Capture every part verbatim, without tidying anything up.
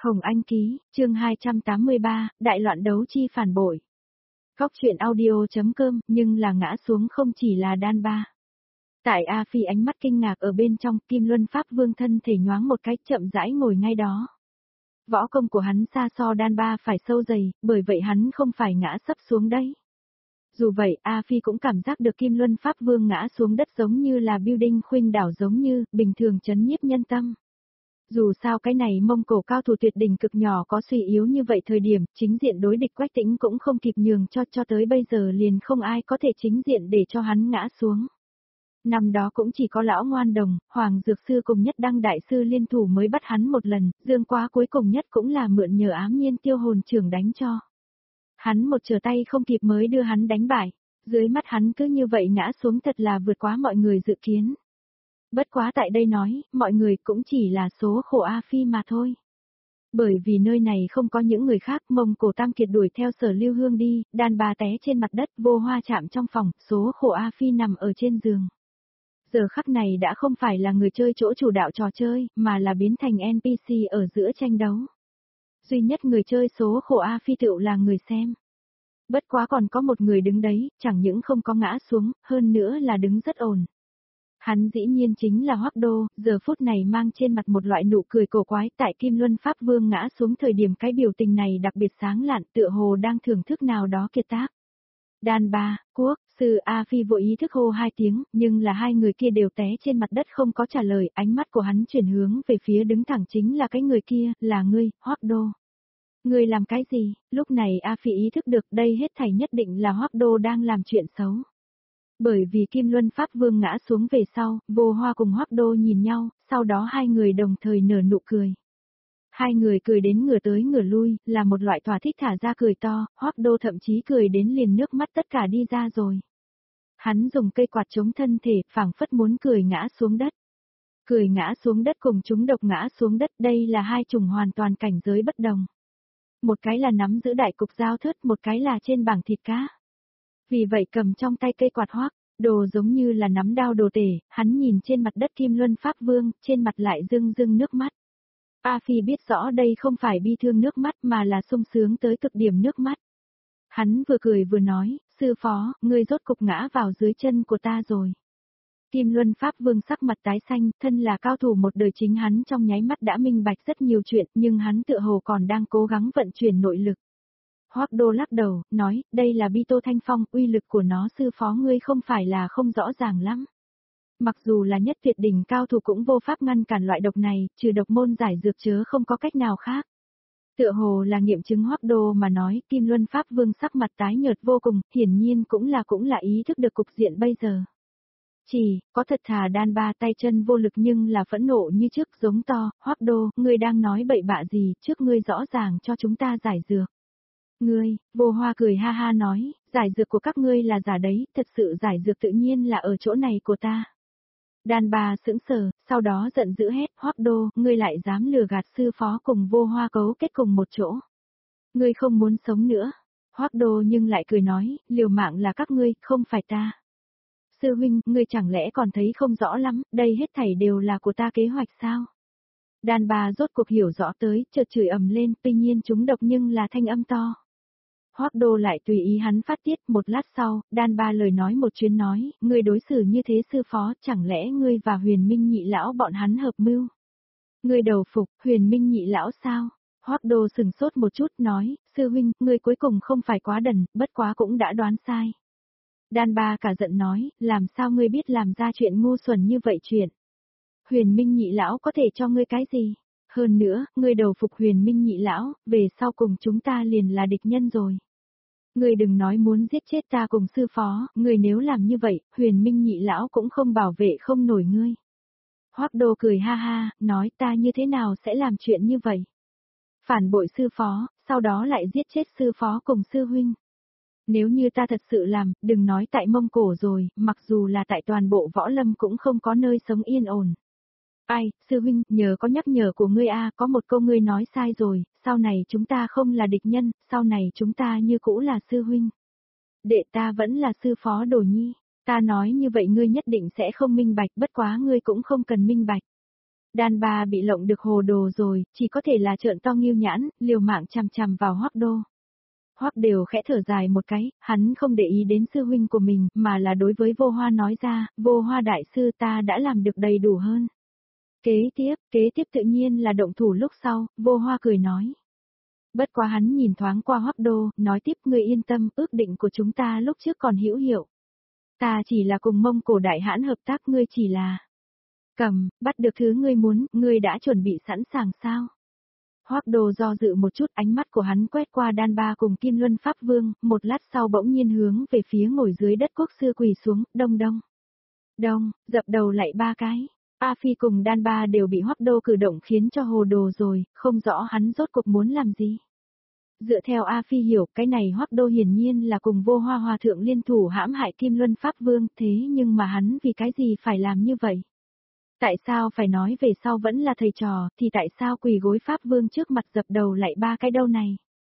Hồng Anh ký, chương hai trăm tám mươi ba, đại loạn đấu chi phản bội. Góc truyện audio.com, nhưng là ngã xuống không chỉ là đan ba. Tại A Phi ánh mắt kinh ngạc ở bên trong, Kim Luân Pháp Vương thân thể nhoáng một cái chậm rãi ngồi ngay đó. Võ công của hắn xa so đan ba phải sâu dày, bởi vậy hắn không phải ngã sấp xuống đấy. Dù vậy, A Phi cũng cảm giác được Kim Luân Pháp Vương ngã xuống đất giống như là building khuynh đảo giống như, bình thường chấn nhiếp nhân tâm. Dù sao cái này Mông Cổ cao thủ tuyệt đỉnh cực nhỏ có suy yếu như vậy thời điểm, chính diện đối địch Quách Tĩnh cũng không kịp nhường cho cho tới bây giờ liền không ai có thể chính diện để cho hắn ngã xuống. Năm đó cũng chỉ có lão ngoan đồng, Hoàng Dược Sư cùng Nhất Đăng Đại Sư liên thủ mới bắt hắn một lần, Dương Quá cuối cùng nhất cũng là mượn nhờ ám nhiên tiêu hồn trưởng đánh cho. Hắn một trở tay không kịp mới đưa hắn đánh bại, dưới mắt hắn cứ như vậy ngã xuống thật là vượt quá mọi người dự kiến. Bất quá tại đây nói, mọi người cũng chỉ là số khổ A Phi mà thôi. Bởi vì nơi này không có những người khác, Mông Cổ Tam Kiệt đuổi theo Sở Lưu Hương đi, đàn bà té trên mặt đất, Vô Hoa chạm trong phòng, số khổ A Phi nằm ở trên giường. Giờ khắc này đã không phải là người chơi chỗ chủ đạo trò chơi, mà là biến thành en pê xê ở giữa tranh đấu. Duy nhất người chơi số khổ A Phi tựu là người xem. Bất quá còn có một người đứng đấy, chẳng những không có ngã xuống, hơn nữa là đứng rất ổn. Hắn dĩ nhiên chính là Hoắc Đô, giờ phút này mang trên mặt một loại nụ cười cổ quái, tại Kim Luân Pháp Vương ngã xuống thời điểm cái biểu tình này đặc biệt sáng lạn, tựa hồ đang thưởng thức nào đó kiệt tác. Đan ba, Quốc, Sư A Phi vội ý thức hô hai tiếng, nhưng là hai người kia đều té trên mặt đất không có trả lời, ánh mắt của hắn chuyển hướng về phía đứng thẳng chính là cái người kia, là ngươi, Hoắc Đô. Ngươi làm cái gì? Lúc này A Phi ý thức được đây hết thảy nhất định là Hoắc Đô đang làm chuyện xấu. Bởi vì Kim Luân Pháp Vương ngã xuống về sau, Vô Hoa cùng Hoắc Đô nhìn nhau, sau đó hai người đồng thời nở nụ cười. Hai người cười đến ngửa tới ngửa lui, là một loại thỏa thích thả ra cười to, Hoắc Đô thậm chí cười đến liền nước mắt tất cả đi ra rồi. Hắn dùng cây quạt chống thân thể, phảng phất muốn cười ngã xuống đất. Cười ngã xuống đất cùng chúng độc ngã xuống đất, đây là hai chủng hoàn toàn cảnh giới bất đồng. Một cái là nắm giữ đại cục giao thớt, một cái là trên bảng thịt cá. Vì vậy cầm trong tay cây quạt Hoắc Đô giống như là nắm đao đồ tể, hắn nhìn trên mặt đất Kim Luân Pháp Vương, trên mặt lại rưng rưng nước mắt. A Phi biết rõ đây không phải bi thương nước mắt mà là sung sướng tới cực điểm nước mắt. Hắn vừa cười vừa nói, sư phó, ngươi rốt cục ngã vào dưới chân của ta rồi. Kim Luân Pháp Vương sắc mặt tái xanh, thân là cao thủ một đời chính hắn trong nháy mắt đã minh bạch rất nhiều chuyện, nhưng hắn tựa hồ còn đang cố gắng vận chuyển nội lực. Hoắc Đô lắc đầu, nói, đây là Bi Tô Thanh Phong, uy lực của nó sư phó ngươi không phải là không rõ ràng lắm. Mặc dù là nhất tuyệt đỉnh cao thủ cũng vô pháp ngăn cản loại độc này, trừ độc môn giải dược chớ không có cách nào khác. Tựa hồ là nghiệm chứng Hoắc Đô mà nói, Kim Luân Pháp Vương sắc mặt tái nhợt vô cùng, hiển nhiên cũng là cũng là ý thức được cục diện bây giờ. Chỉ, có thật thà đan ba tay chân vô lực nhưng là phẫn nộ như trước giống to, Hoắc Đô, ngươi đang nói bậy bạ gì, trước ngươi rõ ràng cho chúng ta giải dược. Ngươi, Vô Hoa cười ha ha nói, giải dược của các ngươi là giả đấy, thật sự giải dược tự nhiên là ở chỗ này của ta. Đàn bà sững sờ, sau đó giận dữ hét, Hoắc Đô, ngươi lại dám lừa gạt sư phó cùng Vô Hoa cấu kết cùng một chỗ. Ngươi không muốn sống nữa. Hoắc Đô nhưng lại cười nói, liều mạng là các ngươi, không phải ta. Sư huynh, ngươi chẳng lẽ còn thấy không rõ lắm, đây hết thảy đều là của ta kế hoạch sao? Đàn bà rốt cuộc hiểu rõ tới, chợt chửi ầm lên, tuy nhiên chúng độc nhưng là thanh âm to. Hoắc Đô lại tùy ý hắn phát tiết, một lát sau, đan ba lời nói một chuyến nói, ngươi đối xử như thế sư phó, chẳng lẽ ngươi và Huyền Minh Nhị lão bọn hắn hợp mưu? Ngươi đầu phục, Huyền Minh Nhị lão sao? Hoắc Đô sừng sốt một chút nói, sư huynh, ngươi cuối cùng không phải quá đần, bất quá cũng đã đoán sai. Đan ba cả giận nói, làm sao ngươi biết làm ra chuyện ngu xuẩn như vậy chuyện? Huyền Minh Nhị lão có thể cho ngươi cái gì? Hơn nữa, ngươi đầu phục Huyền Minh Nhị lão, về sau cùng chúng ta liền là địch nhân rồi. Ngươi đừng nói muốn giết chết ta cùng sư phó, ngươi nếu làm như vậy, Huyền Minh Nhị lão cũng không bảo vệ không nổi ngươi. Hoắc Đô cười ha ha, nói ta như thế nào sẽ làm chuyện như vậy? Phản bội sư phó, sau đó lại giết chết sư phó cùng sư huynh. Nếu như ta thật sự làm, đừng nói tại Mông Cổ rồi, mặc dù là tại toàn bộ võ lâm cũng không có nơi sống yên ổn. Ai, sư huynh, nhờ có nhắc nhở của ngươi a, có một câu ngươi nói sai rồi, sau này chúng ta không là địch nhân, sau này chúng ta như cũ là sư huynh. Đệ ta vẫn là sư phó Đồ Nhi, ta nói như vậy ngươi nhất định sẽ không minh bạch, bất quá ngươi cũng không cần minh bạch. Đan ba bị lộng được hồ đồ rồi, chỉ có thể là trợn to nghiêu nhãn, liều mạng chằm chằm vào Hoắc Đô. Hoắc đều khẽ thở dài một cái, hắn không để ý đến sư huynh của mình, mà là đối với Vô Hoa nói ra, Vô Hoa đại sư ta đã làm được đầy đủ hơn. Kế tiếp, kế tiếp tự nhiên là động thủ lúc sau, Vô Hoa cười nói. Bất quá hắn nhìn thoáng qua Hoắc Đô, nói tiếp ngươi yên tâm, ước định của chúng ta lúc trước còn hữu hiệu. Ta chỉ là cùng Mông Cổ đại hãn hợp tác, ngươi chỉ là cầm, bắt được thứ ngươi muốn, ngươi đã chuẩn bị sẵn sàng sao? Hoắc Đô do dự một chút, ánh mắt của hắn quét qua Đan Ba cùng Kim Luân Pháp Vương, một lát sau bỗng nhiên hướng về phía ngồi dưới đất quốc sư quỳ xuống, đông đông. Đông, dập đầu lại ba cái. A Phi cùng Đan Ba đều bị Hoắc Đô cử động khiến cho hồ đồ rồi, không rõ hắn rốt cuộc muốn làm gì. Dựa theo A Phi hiểu, cái này Hoắc Đô hiển nhiên là cùng Vô Hoa Hòa thượng liên thủ hãm hại Kim Luân Pháp Vương, thế nhưng mà hắn vì cái gì phải làm như vậy? Tại sao phải nói về sau vẫn là thầy trò, thì tại sao quỳ gối Pháp Vương trước mặt dập đầu lại ba cái đâu này?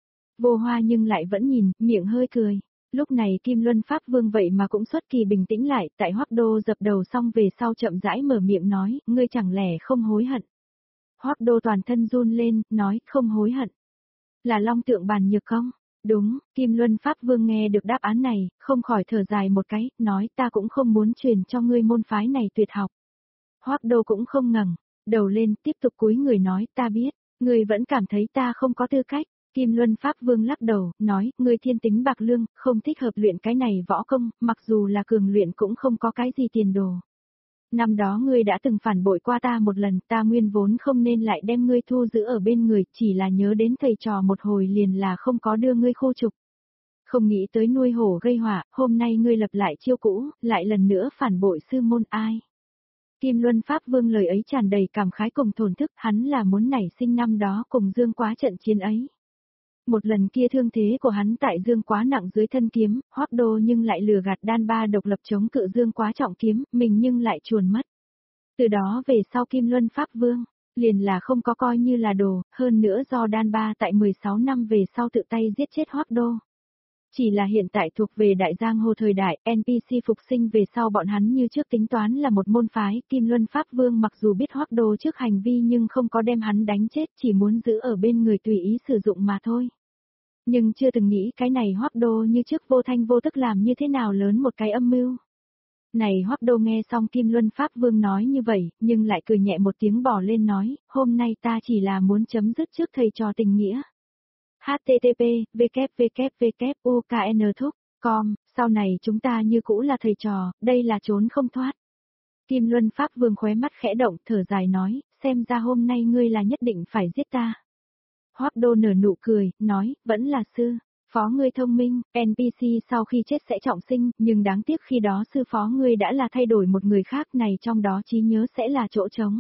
Vô Hoa nhưng lại vẫn nhìn, miệng hơi cười. Lúc này Kim Luân Pháp Vương vậy mà cũng xuất kỳ bình tĩnh lại, tại Hoắc Đô dập đầu xong về sau chậm rãi mở miệng nói, ngươi chẳng lẽ không hối hận? Hoắc Đô toàn thân run lên, nói, không hối hận. Là Long Tượng Bàn Nhược không? Đúng, Kim Luân Pháp Vương nghe được đáp án này, không khỏi thở dài một cái, nói ta cũng không muốn truyền cho ngươi môn phái này tuyệt học. Hoắc Đô cũng không ngẩng đầu lên, tiếp tục cúi người nói, ta biết, ngươi vẫn cảm thấy ta không có tư cách. Kim Luân Pháp Vương lắc đầu, nói, ngươi thiên tính bạc lương, không thích hợp luyện cái này võ công, mặc dù là cường luyện cũng không có cái gì tiền đồ. Năm đó ngươi đã từng phản bội qua ta một lần, ta nguyên vốn không nên lại đem ngươi thu giữ ở bên người, chỉ là nhớ đến thầy trò một hồi liền là không có đưa ngươi khu trục. Không nghĩ tới nuôi hổ gây họa, hôm nay ngươi lập lại chiêu cũ, lại lần nữa phản bội sư môn ai. Kim Luân Pháp Vương lời ấy tràn đầy cảm khái cùng thổn thức, hắn là muốn nảy sinh năm đó cùng Dương Quá trận chiến ấy. Một lần kia thương thế của hắn tại Dương Quá nặng dưới thân kiếm, Hoắc Đô nhưng lại lừa gạt Đan Ba độc lập chống cự Dương Quá trọng kiếm, mình nhưng lại chuồn mất. Từ đó về sau Kim Luân Pháp Vương, liền là không có coi như là đồ, hơn nữa do Đan Ba tại mười sáu năm về sau tự tay giết chết Hoắc Đô. Chỉ là hiện tại thuộc về Đại Giang Hồ thời đại, en pê xê phục sinh về sau bọn hắn như trước tính toán là một môn phái, Kim Luân Pháp Vương mặc dù biết Hoắc Đô trước hành vi nhưng không có đem hắn đánh chết, chỉ muốn giữ ở bên người tùy ý sử dụng mà thôi. Nhưng chưa từng nghĩ cái này Hoắc Đô như trước vô thanh vô tức làm như thế nào lớn một cái âm mưu. Này Hoắc Đô nghe xong Kim Luân Pháp Vương nói như vậy, nhưng lại cười nhẹ một tiếng bỏ lên nói, hôm nay ta chỉ là muốn chấm dứt trước thầy trò tình nghĩa. hát tê tê pê, vê kép vê kép vê kép u ca en thúc, com, sau này chúng ta như cũ là thầy trò, đây là trốn không thoát. Kim Luân Pháp Vương khóe mắt khẽ động, thở dài nói, xem ra hôm nay ngươi là nhất định phải giết ta. Hoắc Đô nở nụ cười, nói, vẫn là sư, phó ngươi thông minh, en pê xê sau khi chết sẽ trọng sinh, nhưng đáng tiếc khi đó sư phó ngươi đã là thay đổi một người khác này trong đó trí nhớ sẽ là chỗ trống.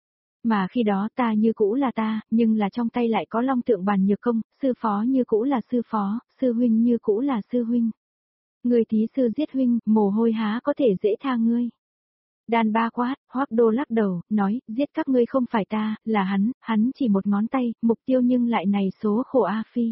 Mà khi đó ta như cũ là ta, nhưng là trong tay lại có Long Tượng Bàn Nhược công, sư phó như cũ là sư phó, sư huynh như cũ là sư huynh. Người thí sư giết huynh, mồ hôi há có thể dễ tha ngươi. Đan Ba quát, Hoắc Đô lắc đầu, nói, giết các ngươi không phải ta, là hắn, hắn chỉ một ngón tay, mục tiêu nhưng lại này số khổ A Phi.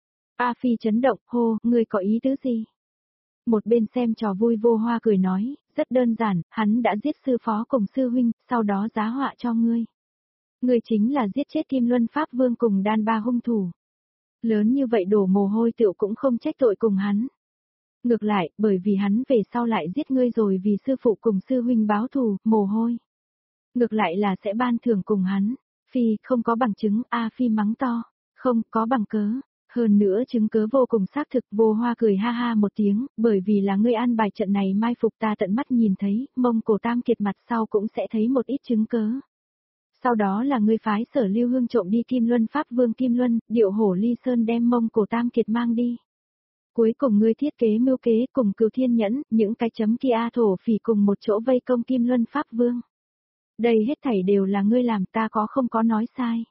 A Phi chấn động, hô, ngươi có ý tứ gì? Một bên xem trò vui Vô Hoa cười nói, rất đơn giản, hắn đã giết sư phó cùng sư huynh, sau đó giá họa cho ngươi. Ngươi chính là giết chết Kim Luân Pháp Vương cùng Đan Ba hung thủ. Lớn như vậy đổ mồ hôi tựu cũng không trách tội cùng hắn. Ngược lại, bởi vì hắn về sau lại giết ngươi rồi vì sư phụ cùng sư huynh báo thù, mồ hôi. Ngược lại là sẽ ban thưởng cùng hắn. Phi, không có bằng chứng, A Phi mắng to. Không, có bằng cớ. Hơn nữa chứng cớ vô cùng xác thực. Vô Hoa cười ha ha một tiếng, bởi vì là ngươi an bài trận này mai phục ta tận mắt nhìn thấy, Mông Cổ Tam Kiệt mặt sau cũng sẽ thấy một ít chứng cớ. Sau đó là ngươi phái Sở Lưu Hương trộm đi Kim Luân Pháp Vương Kim Luân, điệu hổ ly sơn đem Mông Cổ Tam Kiệt mang đi. Cuối cùng ngươi thiết kế mưu kế cùng Cửu Thiên Nhẫn, những cái chấm kia thổ phỉ cùng một chỗ vây công Kim Luân Pháp Vương. Đây hết thảy đều là ngươi làm, ta có không có nói sai.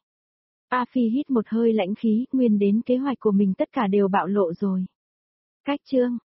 A Phi hít một hơi lãnh khí, nguyên đến kế hoạch của mình tất cả đều bạo lộ rồi. Cách chương